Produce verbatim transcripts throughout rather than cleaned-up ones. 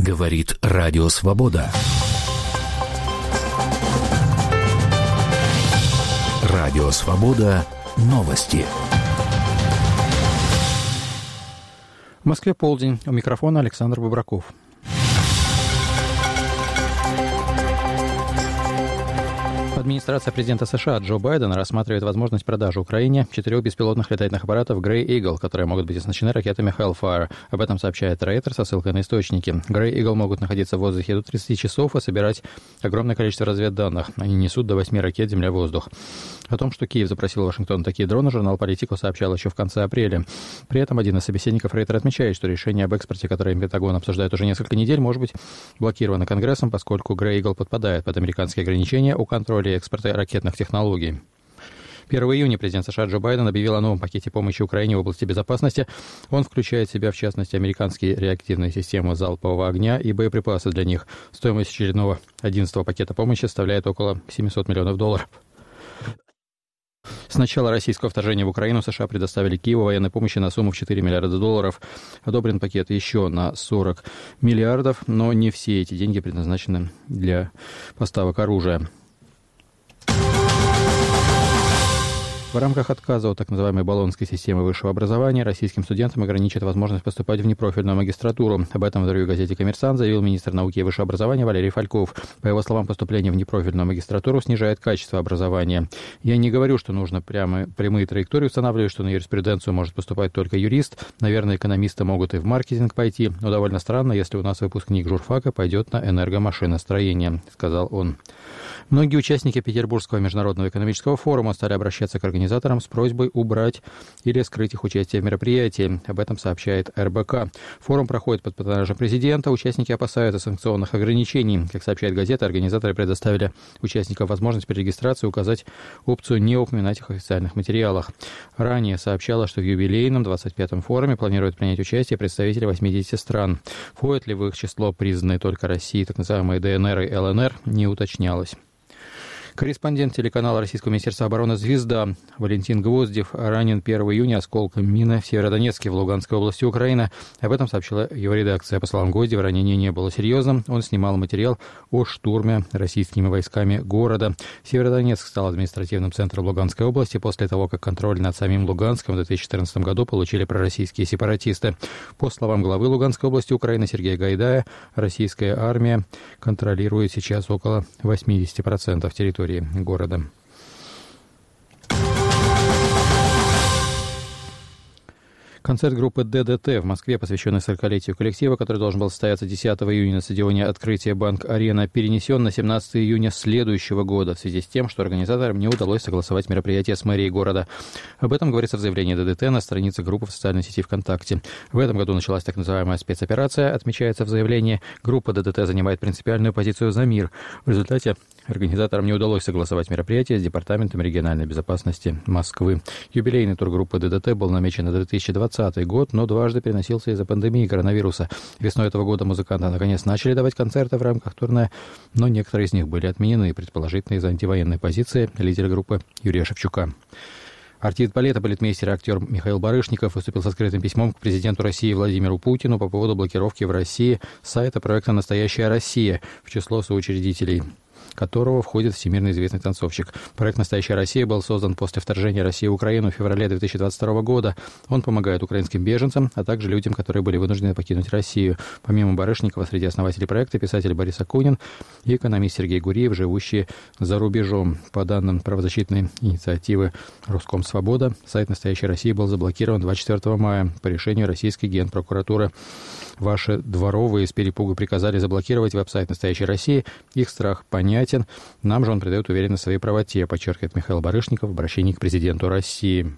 Говорит Радио Свобода. Радио Свобода. Новости. В Москве полдень. У микрофона Александр Бобраков. Администрация президента США Джо Байдена рассматривает возможность продажи Украине четырех беспилотных летательных аппаратов Grey Eagle, которые могут быть оснащены ракетами Hellfire. Об этом сообщает Рейтер со ссылкой на источники. Grey Eagle могут находиться в воздухе до тридцати часов и собирать огромное количество разведданных. Они несут до восьми ракет земля-воздух. О том, что Киев запросил Вашингтон такие дроны, журнал «Политико» сообщал еще в конце апреля. При этом один из собеседников Рейтер отмечает, что решение об экспорте, которое Пентагон обсуждает уже несколько недель, может быть блокировано Конгрессом, поскольку Grey Eagle подпадает под американские ограничения о контроле экспорта ракетных технологий. первого июня президент США Джо Байден объявил о новом пакете помощи Украине в области безопасности. Он включает в себя, в частности, американские реактивные системы залпового огня и боеприпасы для них. Стоимость очередного одиннадцатого пакета помощи составляет около семьсот миллионов долларов. С начала российского вторжения в Украину США предоставили Киеву военной помощи на сумму в четыре миллиарда долларов. Одобрен пакет еще на сорок миллиардов, но не все эти деньги предназначены для поставок оружия. В рамках отказа от так называемой Болонской системы высшего образования российским студентам ограничат возможность поступать в непрофильную магистратуру. Об этом в интервью газете «Коммерсант» заявил министр науки и высшего образования Валерий Фальков. По его словам, поступление в непрофильную магистратуру снижает качество образования. «Я не говорю, что нужно прямо прямые траектории устанавливать, что на юриспруденцию может поступать только юрист. Наверное, экономисты могут и в маркетинг пойти, но довольно странно, если у нас выпускник журфака пойдет на энергомашиностроение», — сказал он. Многие участники Петербургского международного экономического форума стали обращаться к организаторам с просьбой убрать или скрыть их участие в мероприятии. Об этом сообщает эр бэ ка. Форум проходит под патронажем президента. Участники опасаются санкционных ограничений. Как сообщает газета, организаторы предоставили участникам возможность при регистрации указать опцию «Не упоминать их в официальных материалах». Ранее сообщалось, что в юбилейном двадцать пятом форуме планируют принять участие представители восьмидесяти стран. Входят ли в их число признанные только России, так называемые дэ эн эр и эл эн эр, не уточнялось. Корреспондент телеканала Российского министерства обороны «Звезда» Валентин Гвоздев ранен первого июня осколком мины в Северодонецке в Луганской области Украины. Об этом сообщила его редакция. По словам Гвоздева, ранение не было серьезным. Он снимал материал о штурме российскими войсками города. Северодонецк стал административным центром Луганской области после того, как контроль над самим Луганском в две тысячи четырнадцатом году получили пророссийские сепаратисты. По словам главы Луганской области Украины Сергея Гайдая, российская армия контролирует сейчас около восемьдесят процентов территории города. Концерт группы дэ дэ тэ в Москве, посвященный сорокалетию коллектива, который должен был состояться десятого июня на стадионе «Открытие Банк-Арена», перенесен на семнадцатого июня следующего года в связи с тем, что организаторам не удалось согласовать мероприятие с мэрией города. Об этом говорится в заявлении дэ дэ тэ на странице группы в социальной сети ВКонтакте. В этом году началась так называемая спецоперация, отмечается в заявлении. Группа дэ дэ тэ занимает принципиальную позицию за мир. В результате организаторам не удалось согласовать мероприятие с Департаментом региональной безопасности Москвы. Юбилейный тур группы дэ дэ тэ был намечен на две тысячи двадцатый год, но дважды переносился из-за пандемии коронавируса. Весной этого года музыканты наконец начали давать концерты в рамках турне, но некоторые из них были отменены, предположительно из-за антивоенной позиции лидера группы Юрия Шевчука. Артист балета, балетмейстер и актер Михаил Барышников выступил со скрытым письмом к президенту России Владимиру Путину по поводу блокировки в России сайта проекта «Настоящая Россия» в число соучредителей которого входит всемирно известный танцовщик. Проект «Настоящая Россия» был создан после вторжения России в Украину в феврале две тысячи двадцать второго года. Он помогает украинским беженцам, а также людям, которые были вынуждены покинуть Россию. Помимо Барышникова, среди основателей проекта писатель Борис Акунин и экономист Сергей Гуриев, живущие за рубежом. По данным правозащитной инициативы «Роскомсвобода», сайт «Настоящей России» был заблокирован двадцать четвёртого мая по решению российской генпрокуратуры. Ваши дворовые с перепугу приказали заблокировать веб-сайт «Настоящей России». Их страх понятен. Нам же он придает уверенность в своей правоте, подчеркивает Михаил Барышников в обращении к президенту России.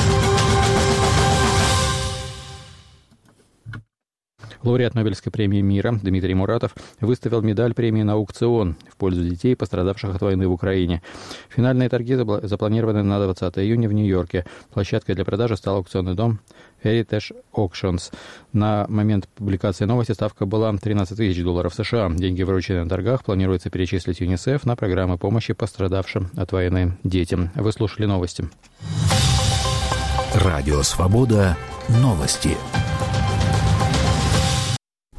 Лауреат Нобелевской премии мира Дмитрий Муратов выставил медаль премии на аукцион в пользу детей, пострадавших от войны в Украине. Финальные торги запланированы на двадцатого июня в Нью-Йорке. Площадкой для продажи стал аукционный дом Heritage Auctions. На момент публикации новости ставка была тринадцать тысяч долларов США. Деньги, вырученные на торгах, планируется перечислить ЮНИСЕФ на программы помощи пострадавшим от войны детям. Вы слушали новости. Радио Свобода. Новости.